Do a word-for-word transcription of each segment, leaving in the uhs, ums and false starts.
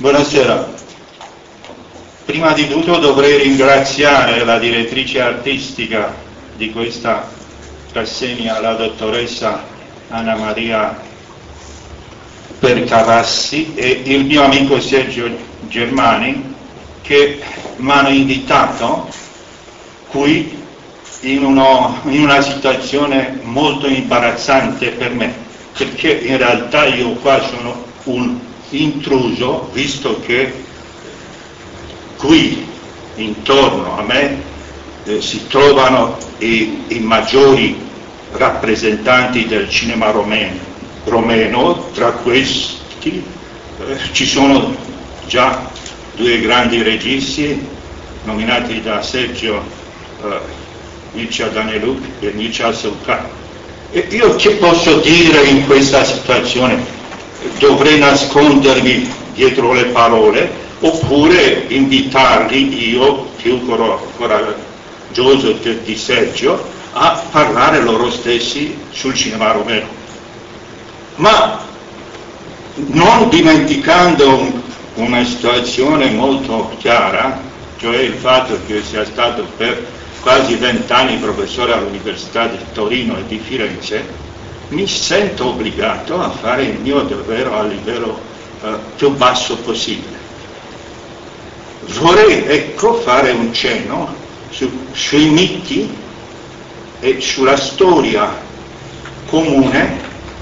Buonasera. Prima di tutto dovrei ringraziare la direttrice artistica di questa rassegna, la dottoressa Anna Maria Percavassi, e il mio amico Sergio Germani, che mi hanno invitato qui in, uno, in una situazione molto imbarazzante per me, perché in realtà io qua sono un intruso, visto che qui intorno a me eh, si trovano i, i maggiori rappresentanti del cinema romeno, romeno. Tra questi eh, ci sono già due grandi registi nominati da Sergio, eh, Mircea Daniluk e Mircea Săucan. E io che posso dire in questa situazione? Dovrei nascondermi dietro le parole oppure invitarli io, più coraggioso di Sergio, a parlare loro stessi sul cinema romeno. Ma non dimenticando una situazione molto chiara, cioè il fatto che sia stato per quasi vent'anni professore all'Università di Torino e di Firenze, mi sento obbligato a fare il mio dovere a livello eh, più basso possibile. Vorrei, ecco, fare un cenno su, sui miti e sulla storia comune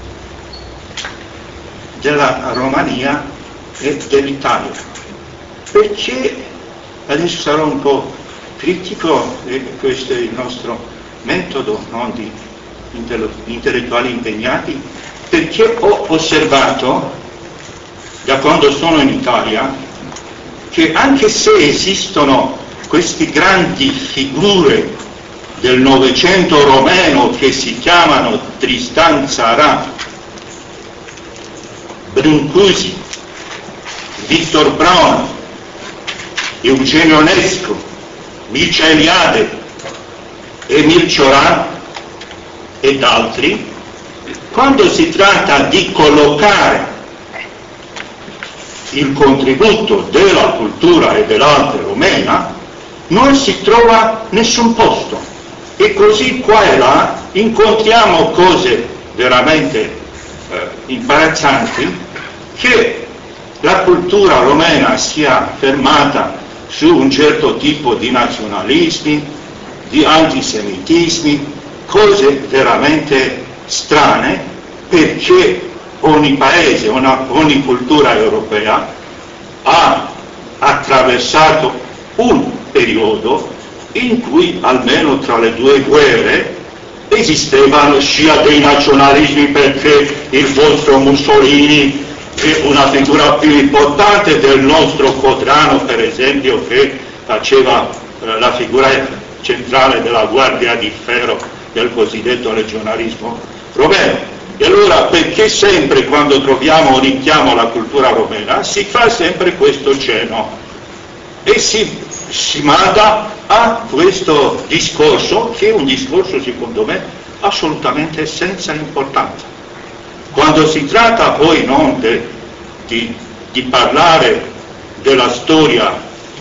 della Romania e dell'Italia, perché adesso sarò un po' critico, e questo è il nostro metodo, non di intellettuali impegnati, perché ho osservato da quando sono in Italia che anche se esistono queste grandi figure del Novecento romeno che si chiamano Tristan Tzara, Brancusi, Victor Braun, Eugenio Onescu, Mircea Eliade, Emil Cioran ed altri, quando si tratta di collocare il contributo della cultura e dell'arte romena, non si trova nessun posto, e così qua e là incontriamo cose veramente eh, imbarazzanti, che la cultura romena sia fermata su un certo tipo di nazionalismi, di antisemitismi, cose veramente strane, perché ogni paese, una, ogni cultura europea ha attraversato un periodo in cui almeno tra le due guerre esistevano sia dei nazionalismi, perché il vostro Mussolini è una figura più importante del nostro Cotrano, per esempio, che faceva eh, la figura centrale della Guardia di Ferro del cosiddetto legionarismo romeno. E allora perché sempre quando troviamo un richiamo alla cultura romena si fa sempre questo cenno e si, si manda a questo discorso, che è un discorso secondo me assolutamente senza importanza. Quando si tratta poi non de, di, di parlare della storia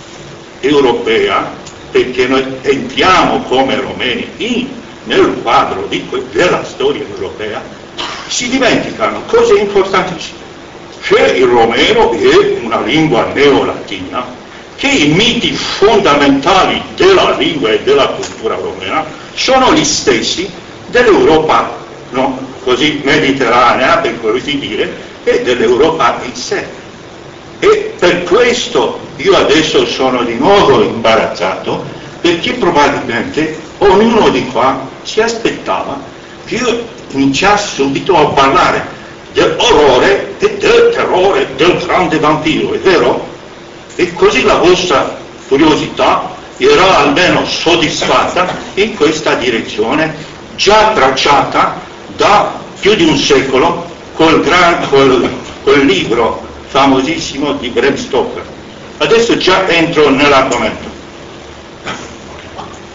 europea, perché noi entriamo come romeni in nel quadro di della storia europea, si dimenticano cose importantissime, che il romeno è una lingua neolatina, che i miti fondamentali della lingua e della cultura romena sono gli stessi dell'Europa, no, così mediterranea, per così dire, e dell'Europa in sé. E per questo io adesso sono di nuovo imbarazzato, perché probabilmente ognuno di qua si aspettava che io iniziassi subito a parlare dell'orrore e del terrore del grande vampiro, è vero? E così la vostra curiosità era almeno soddisfatta in questa direzione, già tracciata da più di un secolo col, gran, col, col libro famosissimo di Bram Stoker. Adesso già entro nell'argomento.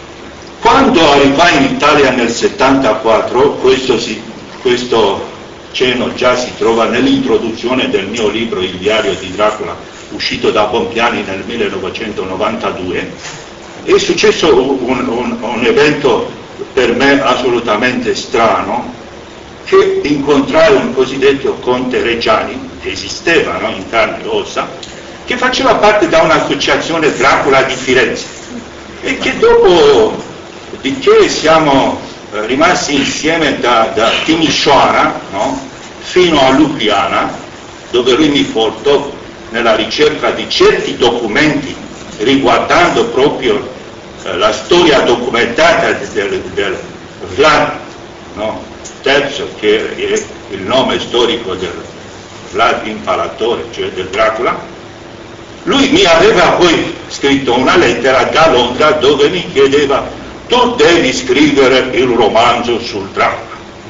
Quando arrivai in Italia nel settantaquattro, questo, si, questo cenno già si trova nell'introduzione del mio libro Il diario di Dracula, uscito da Bompiani nel millenovecentonovantadue. È successo un, un, un evento per me assolutamente strano, che incontrai un cosiddetto conte Reggiani, che esisteva, no, in carne e ossa, che faceva parte da un'associazione Dracula di Firenze, e che dopo di che siamo eh, rimasti insieme da, da Timisoara, no, fino a Lubiana, dove lui mi portò nella ricerca di certi documenti riguardando proprio eh, la storia documentata del, del Vlad, no, terzo, che è il nome storico del Vlad Impalatore, cioè del Dracula. Lui mi aveva poi scritto una lettera da Londra dove mi chiedeva: tu devi scrivere il romanzo sul Dracula.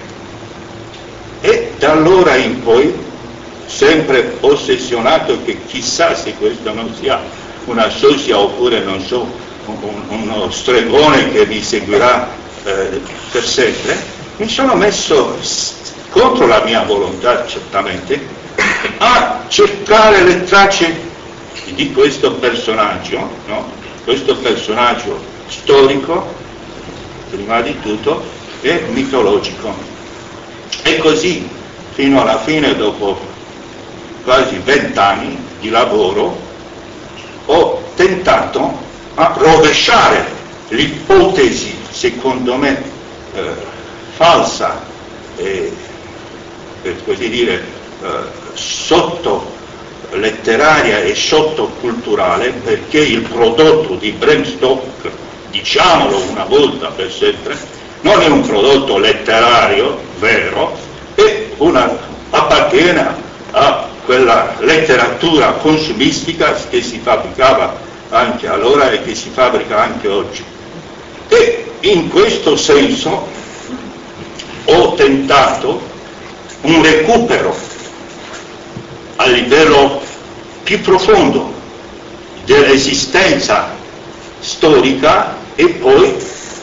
E da allora in poi, sempre ossessionato che chissà se questo non sia una sosia oppure non so, un, uno stregone che mi seguirà eh, per sempre, mi sono messo, contro la mia volontà certamente, a cercare le tracce di questo personaggio, no? Questo personaggio storico, prima di tutto, e mitologico. E così, fino alla fine, dopo quasi vent'anni di lavoro, ho tentato a rovesciare l'ipotesi, secondo me, eh, falsa e, per così dire, eh, sotto letteraria e sottoculturale, perché il prodotto di Bram Stoker, diciamolo una volta per sempre, non è un prodotto letterario vero, è una, appartiene a quella letteratura consumistica che si fabbricava anche allora e che si fabbrica anche oggi. E in questo senso ho tentato un recupero a livello più profondo dell'esistenza storica e poi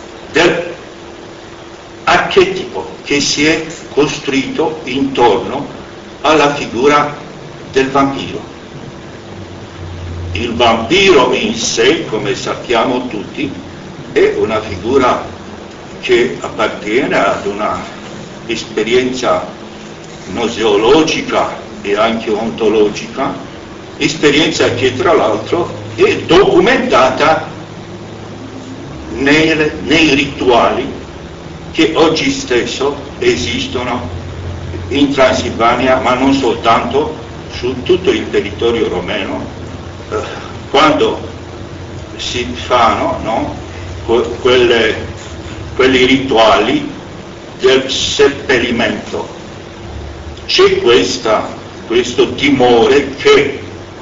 dell'archetipo che si è costruito intorno alla figura del vampiro. Il vampiro in sé, come sappiamo tutti, è una figura che appartiene ad una esperienza noseologica e anche ontologica, esperienza che tra l'altro è documentata nei, nei rituali che oggi stesso esistono in Transilvania, ma non soltanto, su tutto il territorio romeno, eh, quando si fanno, no, quelle, quelli rituali del seppellimento. C'è questa questo timore che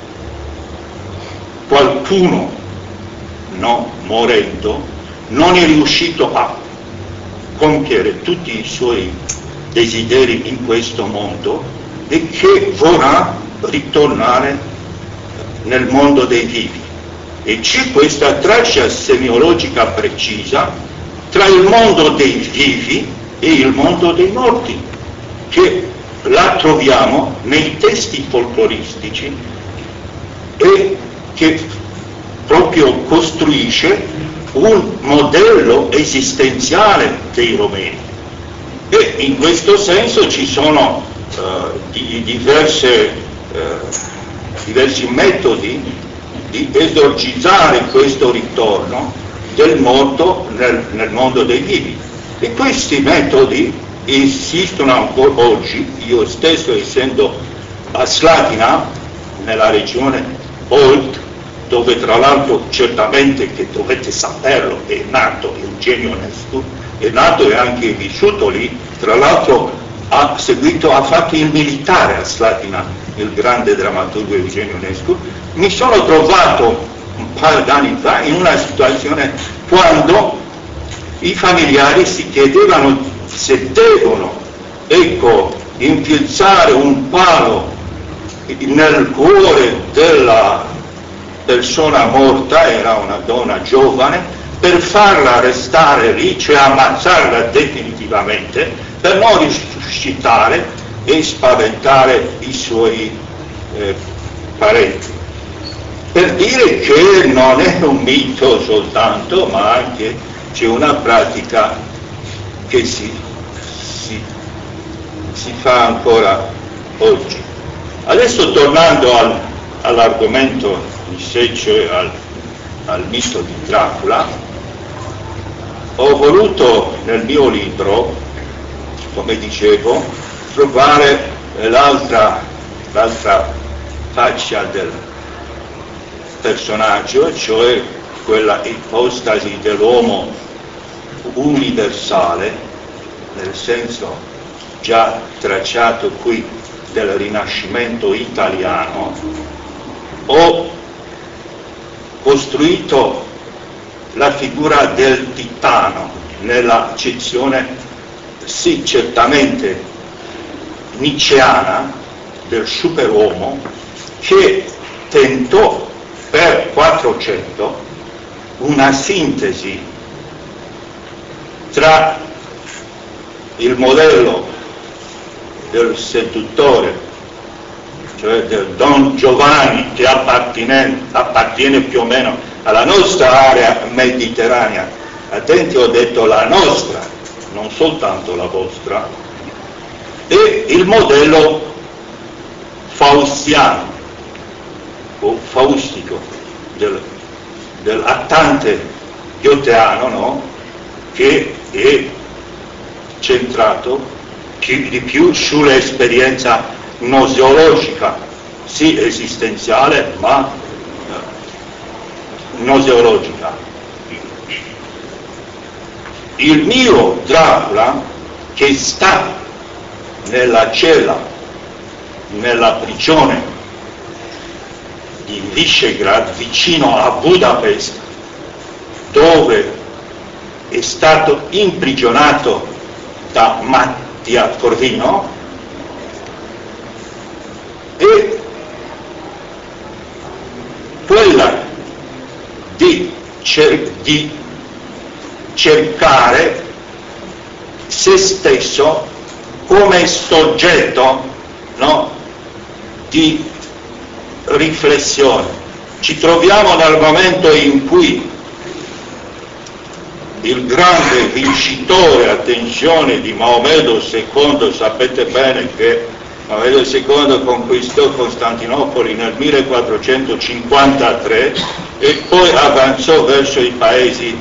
qualcuno, no, morendo, non è riuscito a compiere tutti i suoi desideri in questo mondo e che vorrà ritornare nel mondo dei vivi. E c'è questa traccia semiologica precisa tra il mondo dei vivi e il mondo dei morti, che la troviamo nei testi folcloristici e che proprio costruisce un modello esistenziale dei romeni. E in questo senso ci sono uh, di, diverse, uh, diversi metodi di esorcizzare questo ritorno del morto nel, nel mondo dei vivi. E questi metodi esistono ancora oggi. Io stesso, essendo a Slatina, nella regione Olt, dove tra l'altro certamente, che dovete saperlo, è nato Eugenio Ionescu, è nato e anche vissuto lì, tra l'altro ha seguito, ha fatto il militare a Slatina, il grande drammaturgo Eugenio Ionescu. Mi sono trovato un paio d'anni fa in una situazione quando i familiari si chiedevano se devono, ecco, infilzare un palo nel cuore della persona morta, era una donna giovane, per farla restare lì, cioè ammazzarla definitivamente, per non risuscitare e spaventare i suoi eh, parenti. Per dire che non è un mito soltanto, ma anche c'è una pratica che si, si, si fa ancora oggi. Adesso tornando al, all'argomento in sé, cioè al, al mito di Dracula, ho voluto nel mio libro, come dicevo, trovare l'altra, l'altra faccia del personaggio, cioè quella ipostasi dell'uomo universale, nel senso già tracciato qui del Rinascimento italiano. Ho costruito la figura del titano nella accezione, sì, certamente nietzscheana, del superuomo, che tentò per quattrocento una sintesi tra il modello del seduttore, cioè del Don Giovanni, che appartiene, appartiene più o meno alla nostra area mediterranea. Attenti, ho detto la nostra, non soltanto la vostra, e il modello faustiano o faustico del, dell'attante gioteano, no? Che è centrato più, di più sull'esperienza gnoseologica, sì esistenziale, ma eh, gnoseologica. Il mio Dracula, che sta nella cella, nella prigione di Visegrad, vicino a Budapest, dove è stato imprigionato da Mattia Corvino, e quella di, cer- di cercare se stesso come soggetto, no, di riflessione. Ci troviamo nel momento in cui il grande vincitore, attenzione, di Maomedo secondo, sapete bene che Maomedo secondo conquistò Costantinopoli nel millequattrocentocinquantatré e poi avanzò verso i paesi,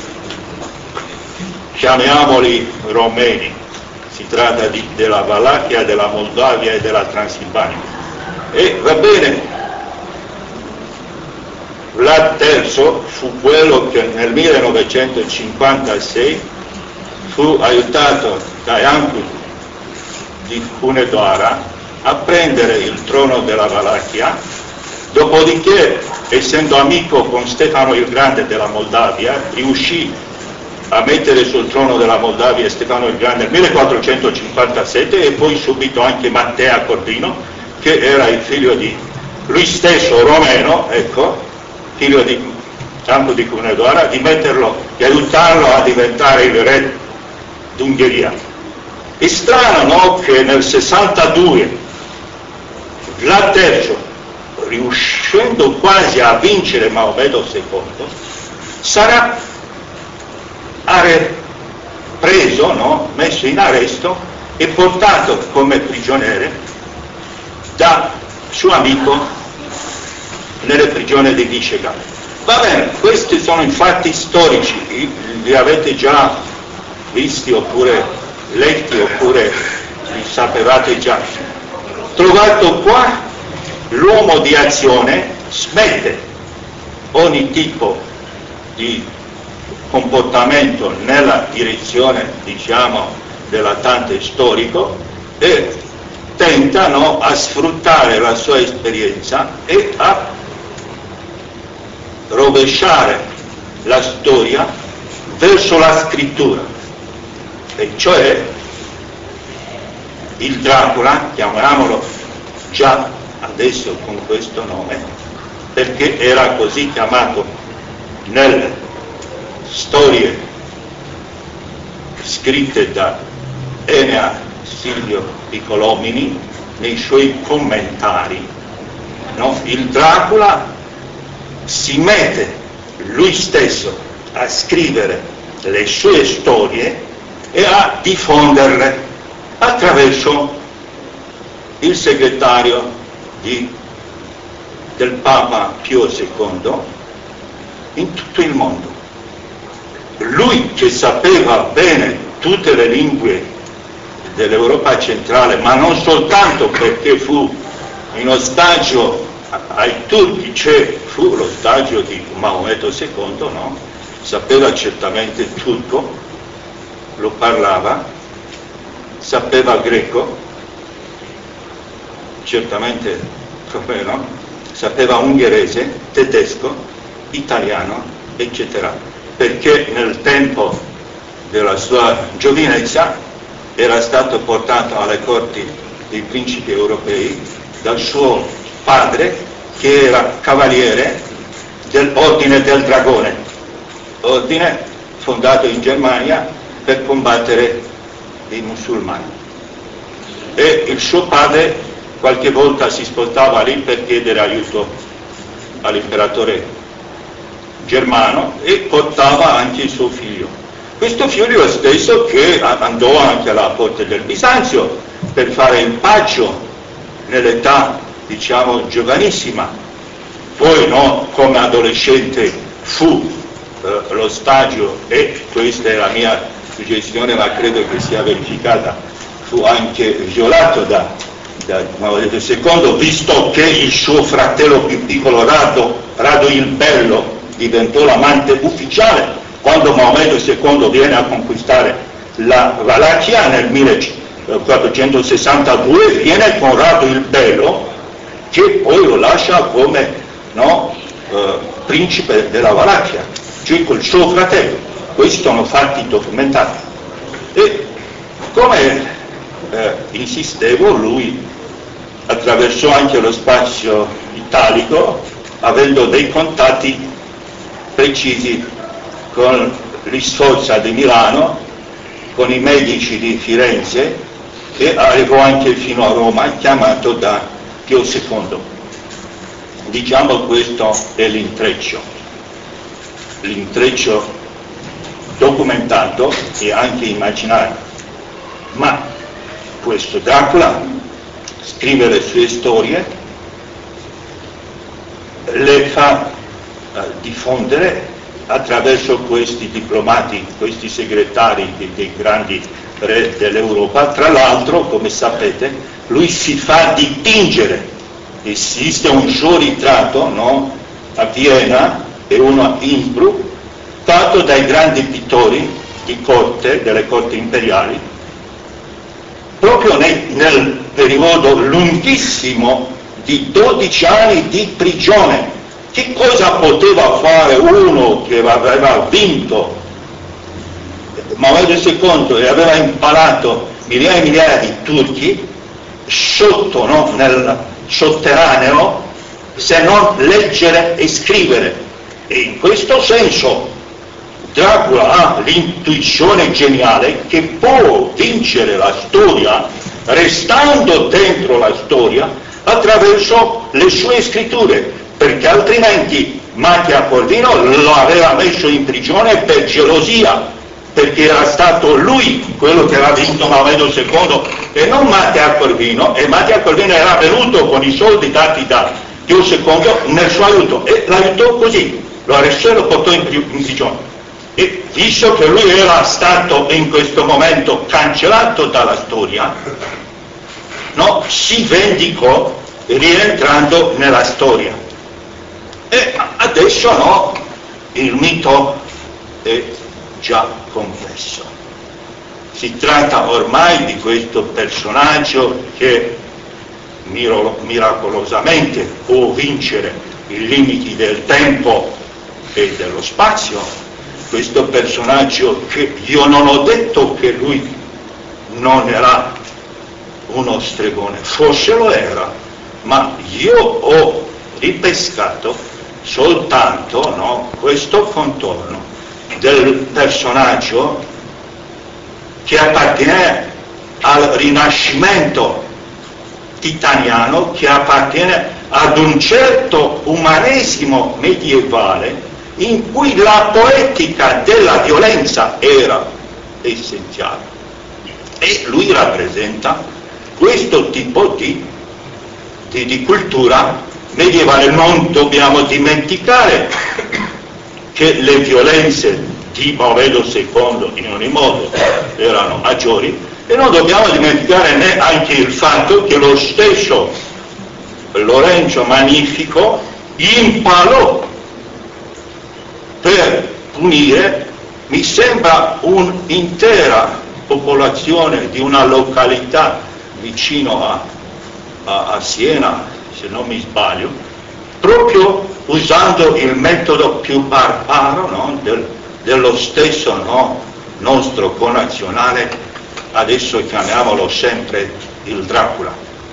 chiamiamoli romeni, si tratta di, della Valacchia, della Moldavia e della Transilvania. E va bene, Vlad terzo fu quello che nel millenovecentocinquantasei fu aiutato da Iancu di Hunedoara a prendere il trono della Valacchia, dopodiché, essendo amico con Stefano il Grande della Moldavia, riuscì a mettere sul trono della Moldavia Stefano il Grande nel millequattrocentocinquantasette, e poi subito anche Mattia Corvino, che era il figlio di lui stesso romeno, ecco, figlio di Iancu di Hunedoara, di metterlo, di aiutarlo a diventare il re d'Ungheria. È strano, no, che nel sessantadue Vlad terzo, riuscendo quasi a vincere Maomedo secondo, sarà preso, no, messo in arresto e portato come prigioniero da suo amico nelle prigioni di Visegrad. Va bene, questi sono i fatti storici, li avete già visti oppure letti oppure li sapevate già. Trovato qua, l'uomo di azione smette ogni tipo di comportamento nella direzione, diciamo, dell'attante storico e tentano a sfruttare la sua esperienza e a rovesciare la storia verso la scrittura, e cioè il Dracula, chiamiamolo già adesso con questo nome, perché era così chiamato nelle storie scritte da Enea Silvio Piccolomini nei suoi commentari, no? Il Dracula si mette lui stesso a scrivere le sue storie e a diffonderle attraverso il segretario di, del Papa Pio secondo in tutto il mondo. Lui che sapeva bene tutte le lingue dell'Europa centrale, ma non soltanto, perché fu in ostaggio ai turchi, cioè fu l'ostaggio di Maometto secondo, no? Sapeva certamente turco, lo parlava, sapeva greco, certamente, come no? Sapeva ungherese, tedesco, italiano, eccetera, perché nel tempo della sua giovinezza era stato portato alle corti dei principi europei dal suo padre, che era cavaliere dell'Ordine del Dragone, ordine fondato in Germania per combattere i musulmani. E il suo padre qualche volta si spostava lì per chiedere aiuto all'imperatore germano e portava anche il suo figlio. Questo figlio stesso che andò anche alla corte del Bisanzio per fare il paggio nell'età, diciamo, giovanissima. Poi, no, come adolescente fu eh, lo stagio, e questa è la mia suggestione, ma credo che sia verificata, fu anche violato da, da Maometto secondo, visto che il suo fratello più piccolo Rado, Rado il Bello, diventò l'amante ufficiale quando Maometto secondo viene a conquistare la Valacchia nel millequattrocentosessantadue, viene con Rado il Bello, che poi lo lascia come, no, eh, principe della Valacchia, cioè col suo fratello. Questi sono fatti documentati. E come eh, insistevo, lui attraversò anche lo spazio italico, avendo dei contatti precisi con l'I Sforza di Milano, con i medici di Firenze, e arrivò anche fino a Roma, chiamato da Pio secondo. Diciamo, questo è l'intreccio, l'intreccio documentato e anche immaginario. Ma questo Dracula scrive le sue storie, le fa eh, diffondere attraverso questi diplomati, questi segretari dei, dei grandi re dell'Europa. Tra l'altro, come sapete, lui si fa dipingere. Esiste un suo ritratto, no, a Vienna e uno a Innsbruck, fatto dai grandi pittori di corte, delle corti imperiali, proprio nel, nel periodo lunghissimo di dodici anni di prigione. Che cosa poteva fare uno che aveva vinto Maometto secondo e aveva imparato migliaia e migliaia di turchi sotto, no, nel sotterraneo, se non leggere e scrivere? E in questo senso Dracula ha l'intuizione geniale che può vincere la storia restando dentro la storia attraverso le sue scritture, perché altrimenti Mattia Corvino lo aveva messo in prigione per gelosia, perché era stato lui quello che aveva vinto Maometto secondo e non Mattia Corvino, e Mattia Corvino era venuto con i soldi dati da Pio secondo nel suo aiuto e l'aiutò così, lo arrestò e lo portò in, in prigione. E visto che lui era stato in questo momento cancellato dalla storia, no, si vendicò rientrando nella storia. E adesso, no, il mito è già complesso. Si tratta ormai di questo personaggio che miracolosamente può vincere i limiti del tempo e dello spazio. Questo personaggio che io non ho detto che lui non era uno stregone, forse lo era, ma io ho ripescato soltanto, no, questo contorno del personaggio che appartiene al Rinascimento titaniano, che appartiene ad un certo umanesimo medievale in cui la poetica della violenza era essenziale. E lui rappresenta questo tipo di, di, di cultura medievale. Non dobbiamo dimenticare che le violenze di Movedo secondo in ogni modo erano maggiori, e non dobbiamo dimenticare neanche il fatto che lo stesso Lorenzo Magnifico impalò per punire, mi sembra, un'intera popolazione di una località vicino a, a, a Siena, se non mi sbaglio, proprio usando il metodo più barbaro, no? Del, dello stesso, no? Nostro connazionale, adesso chiamiamolo sempre il Dracula.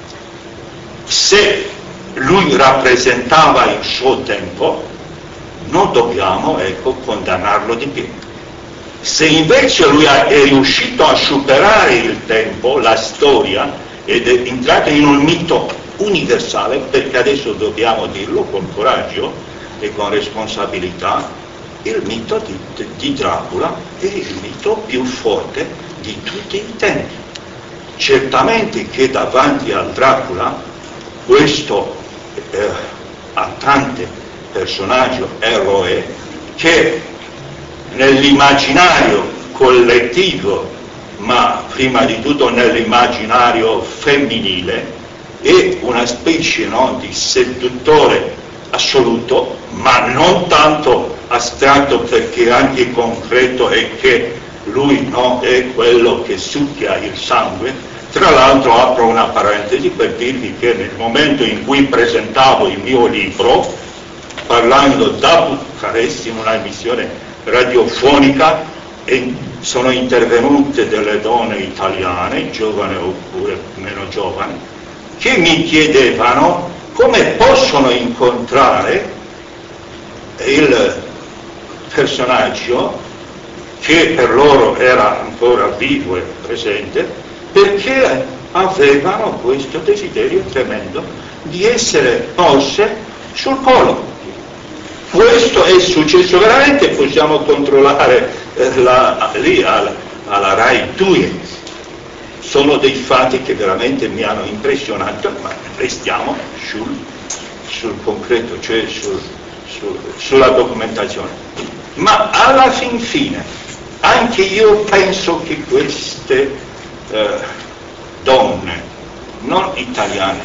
Se lui rappresentava il suo tempo, non dobbiamo, ecco, condannarlo di più. Se invece lui è riuscito a superare il tempo, la storia, ed è entrato in un mito universale, perché adesso dobbiamo dirlo con coraggio e con responsabilità, il mito di, di Dracula è il mito più forte di tutti i tempi. Certamente che davanti al Dracula, questo eh, attante personaggio eroe, che nell'immaginario collettivo, ma prima di tutto nell'immaginario femminile, è una specie, no, di seduttore assoluto, ma non tanto astratto, perché anche concreto è che lui, no, è quello che succhia il sangue. Tra l'altro apro una parentesi per dirvi che nel momento in cui presentavo il mio libro, parlando da Bucarest in una emissione radiofonica, e sono intervenute delle donne italiane, giovani oppure meno giovani, che mi chiedevano come possono incontrare il personaggio che per loro era ancora vivo e presente, perché avevano questo desiderio tremendo di essere poste sul collo. Questo è successo veramente, possiamo controllare eh, la, lì alla, alla Rai due. Sono dei fatti che veramente mi hanno impressionato, ma restiamo sul, sul concreto, cioè sul, sul, sulla documentazione. Ma alla fin fine, anche io penso che queste eh, donne, non italiane,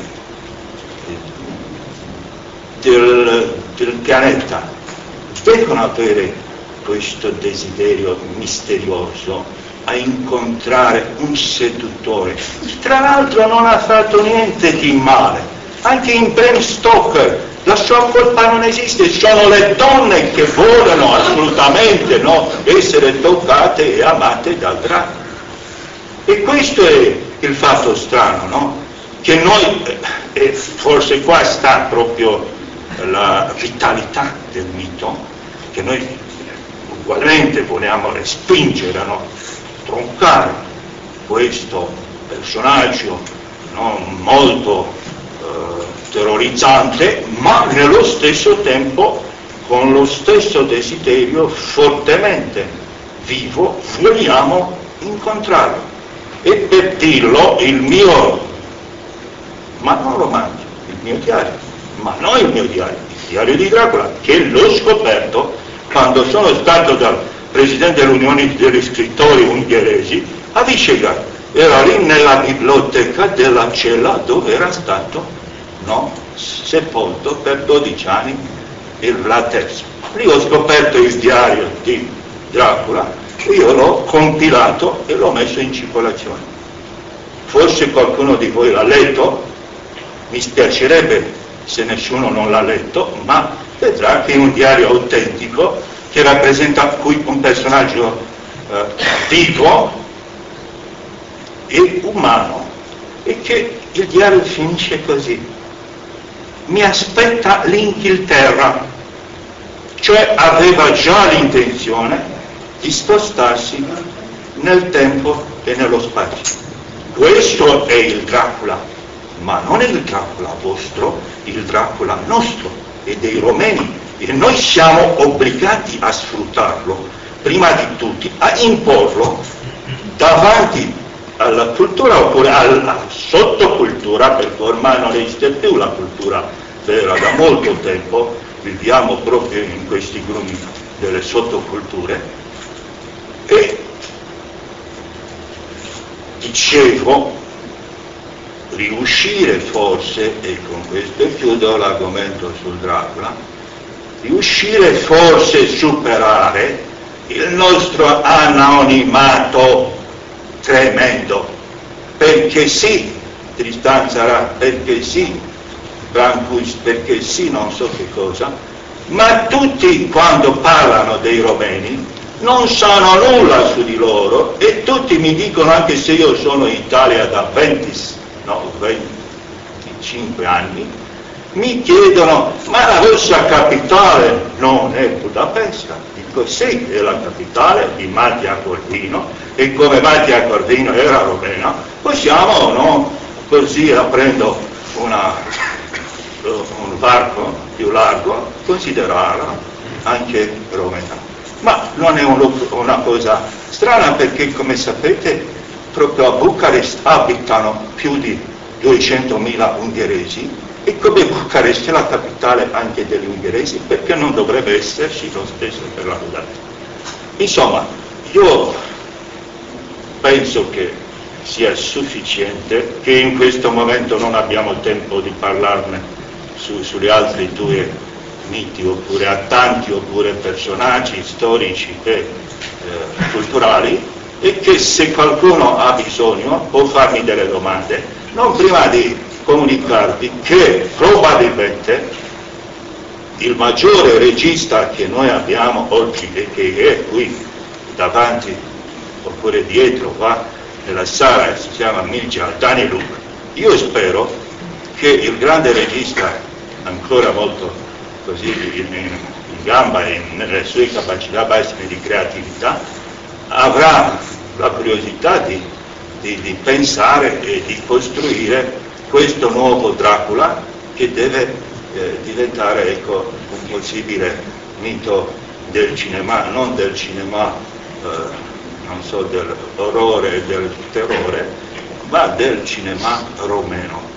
del, del pianeta, devono avere questo desiderio misterioso a incontrare un seduttore. Tra l'altro non ha fatto niente di male, anche in Bram Stoker la sua colpa non esiste, sono le donne che vogliono assolutamente, no, essere toccate e amate dal Dracula. E questo è il fatto strano, no? Che noi, e forse qua sta proprio la vitalità del mito, che noi ugualmente vogliamo respingere, no? Troncare questo personaggio, no? Molto eh, terrorizzante, ma nello stesso tempo con lo stesso desiderio fortemente vivo, vogliamo incontrarlo. E per dirlo, il mio, ma non romanzo, il mio diario, ma non il mio diario, il diario di Dracula, che l'ho scoperto quando sono stato dal presidente dell'Unione degli Scrittori Ungheresi a Visegrad. Era lì nella biblioteca della cella dove era stato, no, sepolto per dodici anni il Vlad terzo. Lì ho scoperto il diario di Dracula, io l'ho compilato e l'ho messo in circolazione. Forse qualcuno di voi l'ha letto, mi spiacerebbe se nessuno non l'ha letto, ma vedrà che è un diario autentico che rappresenta qui un personaggio eh, vivo e umano, e che il diario finisce così: mi aspetta l'Inghilterra, cioè aveva già l'intenzione di spostarsi nel tempo e nello spazio. questo è il Dracula, ma non è il Dracula vostro, il Dracula nostro e dei romeni, e noi siamo obbligati a sfruttarlo, prima di tutti, a imporlo davanti alla cultura oppure alla sottocultura, perché ormai non esiste più la cultura vera da molto tempo, viviamo proprio in questi gruppi delle sottoculture. E dicevo, riuscire forse, e con questo chiudo l'argomento sul Dracula, riuscire forse a superare il nostro anonimato tremendo, perché sì, Tristan Tzara, perché sì, Brancusi, perché sì, non so che cosa, ma tutti quando parlano dei romeni non sanno nulla su di loro, e tutti mi dicono, anche se io sono in Italia da venti, no, venticinque anni, mi chiedono, ma la vostra capitale non è Budapesta? Dico sì, è la capitale di Mattia Corvino, e come Mattia Corvino era romena, possiamo, no, così aprendo una, un varco più largo, considerarla anche romena. Ma non è un, una cosa strana, perché come sapete proprio a Bucarest abitano più di duecentomila ungheresi, e come Bucarest è la capitale anche degli ungheresi, perché non dovrebbe esserci lo stesso per la Budapest? Insomma, io penso che sia sufficiente, che in questo momento non abbiamo tempo di parlarne su, sulle altre due miti, oppure a tanti, oppure personaggi storici e eh, culturali, e che se qualcuno ha bisogno può farmi delle domande, non prima di comunicarvi che probabilmente il maggiore regista che noi abbiamo oggi e che è qui davanti oppure dietro qua nella sala, si chiama Mircea Daniluk. Io spero che il grande regista, ancora molto così in, in gamba e nelle sue capacità massime di creatività, avrà la curiosità di, di, di pensare e di costruire questo nuovo Dracula, che deve eh, diventare, ecco, un possibile mito del cinema, non del cinema eh, non so, dell'orrore e del terrore, ma del cinema romeno.